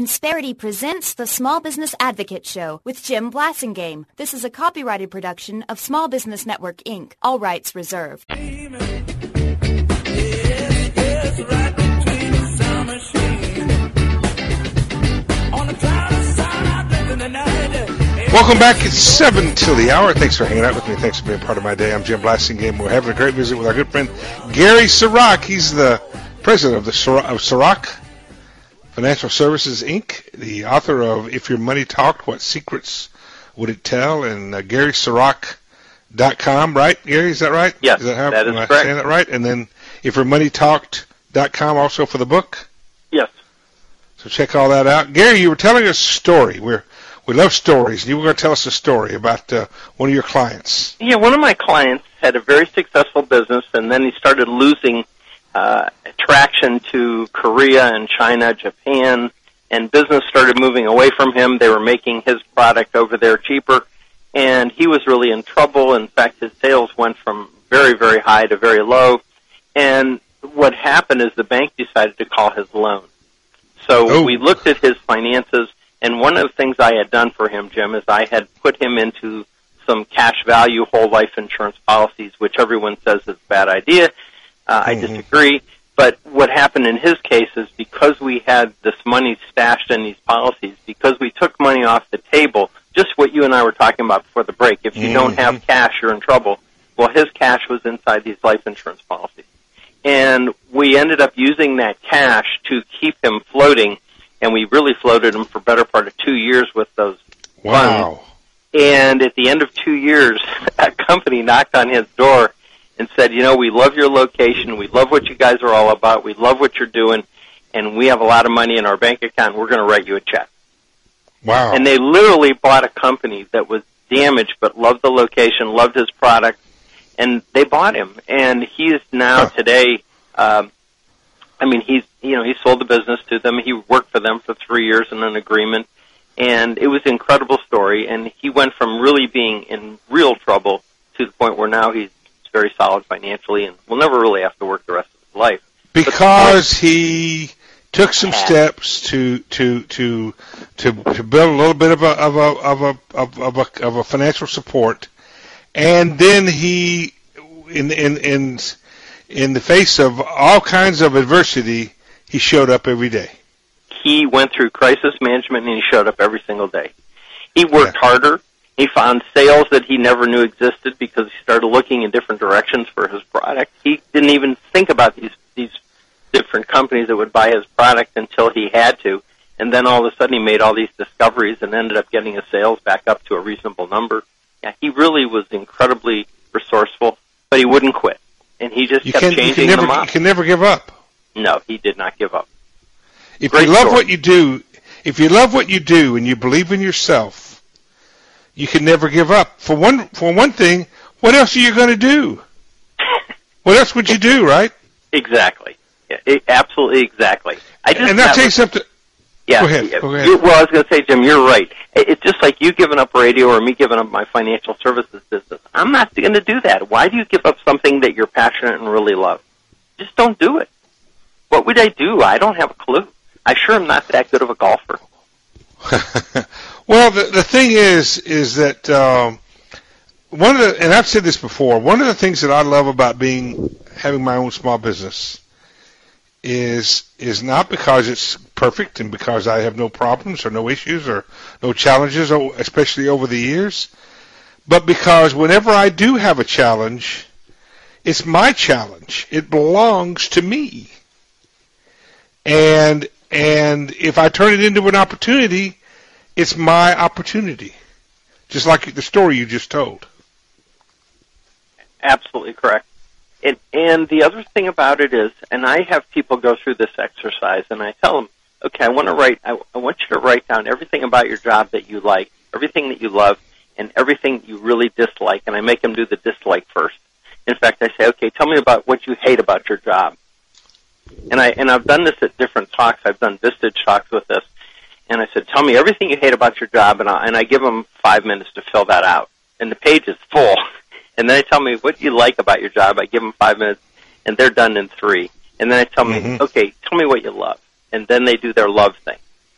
Insperity presents the Small Business Advocate Show with Jim Blasingame. This is a copyrighted production of Small Business Network, Inc. All rights reserved. Welcome back. It's 7 till the hour. Thanks for hanging out with me. Thanks for being part of my day. I'm Jim Blasingame. We're having a great visit with our good friend Gary Siroc. He's the president of Siroc Financial Services, Inc., the author of If Your Money Talked, What Secrets Would It Tell? And GarySiroc.com, right? Gary, is that right? Yes, that is correct. Am I saying that right? And then IfYourMoneyTalked.com also for the book? Yes. So check all that out. Gary, you were telling us a story. We love stories. You were going to tell us a story about one of your clients. Yeah, one of my clients had a very successful business, and then he started losing traction to Korea and China, Japan, and business started moving away from him. They were making his product over there cheaper, and he was really in trouble. In fact, his sales went from very, very high to very low, and what happened is the bank decided to call his loan. So we looked at his finances, and one of the things I had done for him, Jim, is I had put him into some cash value whole life insurance policies, which everyone says is a bad idea. I disagree. But what happened in his case is because we had this money stashed in these policies, because we took money off the table, just what you and I were talking about before the break, if you don't have cash, you're in trouble. Well, his cash was inside these life insurance policies. And we ended up using that cash to keep him floating, and we really floated him for the better part of 2 years with those funds. And at the end of 2 years, a company knocked on his door and said, you know, we love your location, we love what you guys are all about, we love what you're doing, and we have a lot of money in our bank account, we're going to write you a check. Wow. And they literally bought a company that was damaged but loved the location, loved his product, and they bought him. And he is now today, he sold the business to them. He worked for them for 3 years in an agreement, and it was an incredible story. And he went from really being in real trouble to the point where now he's very solid financially and will never really have to work the rest of his life. Because he took some steps to build a little bit of a financial support, and then he, in the face of all kinds of adversity, he showed up every day. He went through crisis management, and he showed up every single day. He worked harder. He found sales that he never knew existed because he started looking in different directions for his product. He didn't even think about these different companies that would buy his product until he had to. And then all of a sudden he made all these discoveries and ended up getting his sales back up to a reasonable number. Yeah, he really was incredibly resourceful, but he wouldn't quit. And he just kept changing them up. You can never give up. No, he did not give up. If you love what you do and you believe in yourself, you can never give up. For one thing, what else are you going to do? What else would you do, right? Exactly. Yeah, absolutely exactly. And I'll tell you something. Yeah. Go ahead. Well, I was going to say, Jim, you're right. It's just like you giving up radio or me giving up my financial services business. I'm not going to do that. Why do you give up something that you're passionate and really love? Just don't do it. What would I do? I don't have a clue. I sure am not that good of a golfer. Well, the thing is that and I've said this before, one of the things that I love about having my own small business is not because it's perfect and because I have no problems or no issues or no challenges, especially over the years, but because whenever I do have a challenge, it's my challenge. It belongs to me. And if I turn it into an opportunity, it's my opportunity, just like the story you just told. Absolutely correct. And the other thing about it is, and I have people go through this exercise, and I tell them, okay, I want you to write down everything about your job that you like, everything that you love, and everything you really dislike, and I make them do the dislike first. In fact, I say, okay, tell me about what you hate about your job. And I've done this at different talks. I've done Vistage talks with this. And I said, tell me everything you hate about your job, and I give them 5 minutes to fill that out. And the page is full. And then they tell me what you like about your job. I give them 5 minutes, and they're done in 3. And then I tell me, okay, tell me what you love. And then they do their love thing.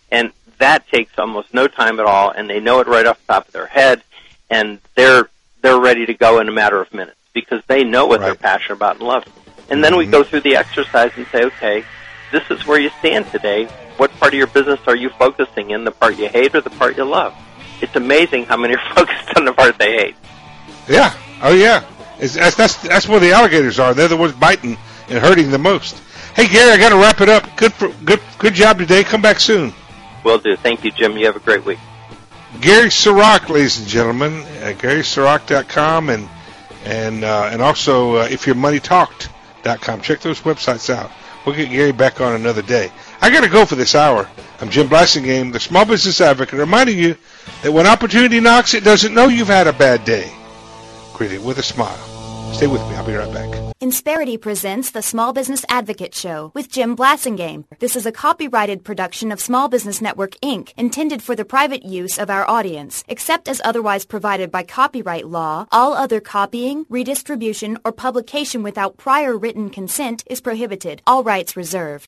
And that takes almost no time at all, and they know it right off the top of their head, and they're ready to go in a matter of minutes because they know what they're passionate about and love. And then we go through the exercise and say, okay, this is where you stand today. What part of your business are you focusing in, the part you hate or the part you love? It's amazing how many are focused on the part they hate. Yeah. Oh, yeah. That's where the alligators are. They're the ones biting and hurting the most. Hey, Gary, I got to wrap it up. Good job today. Come back soon. Will do. Thank you, Jim. You have a great week. Gary Siroc, ladies and gentlemen, GarySiroc.com and also IfYourMoneyTalked.com. Check those websites out. We'll get Gary back on another day. I got to go for this hour. I'm Jim Blasingame, the Small Business Advocate, reminding you that when opportunity knocks, it doesn't know you've had a bad day. Greet it with a smile. Stay with me. I'll be right back. Insperity presents the Small Business Advocate Show with Jim Blasingame. This is a copyrighted production of Small Business Network, Inc., intended for the private use of our audience. Except as otherwise provided by copyright law, all other copying, redistribution, or publication without prior written consent is prohibited. All rights reserved.